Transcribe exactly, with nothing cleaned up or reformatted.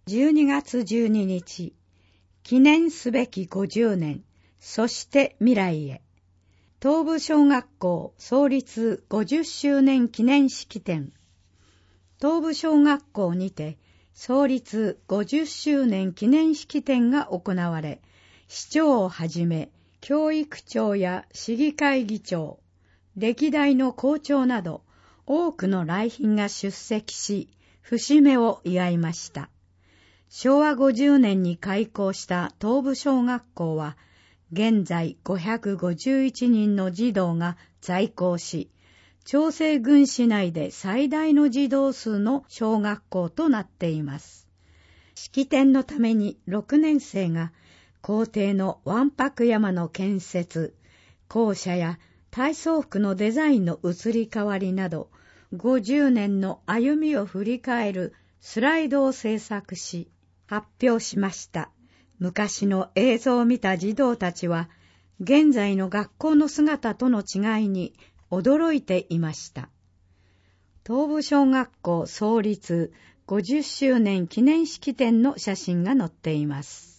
じゅうにがつじゅうににち、記念すべきごじゅうねん、そして未来へ。東部小学校創立ごじゅっしゅうねん記念式典。東部小学校にて創立ごじゅっしゅうねん記念式典が行われ、市長をはじめ、教育長や市議会議長、歴代の校長など、多くの来賓が出席し、節目を祝いました。しょうわごじゅうねんに開校した東部小学校は、現在ごひゃくごじゅういちにんの児童が在校し、長生郡市内で最大の児童数の小学校となっています。式典のためにろくねんせいが校庭のわんぱく山の建設、校舎や体操服のデザインの移り変わりなど、ごじゅうねんの歩みを振り返るスライドを制作し、発表しました。昔の映像を見た児童たちは、現在の学校の姿との違いに驚いていました。東部小学校創立ごじゅっしゅうねん記念式典の写真が載っています。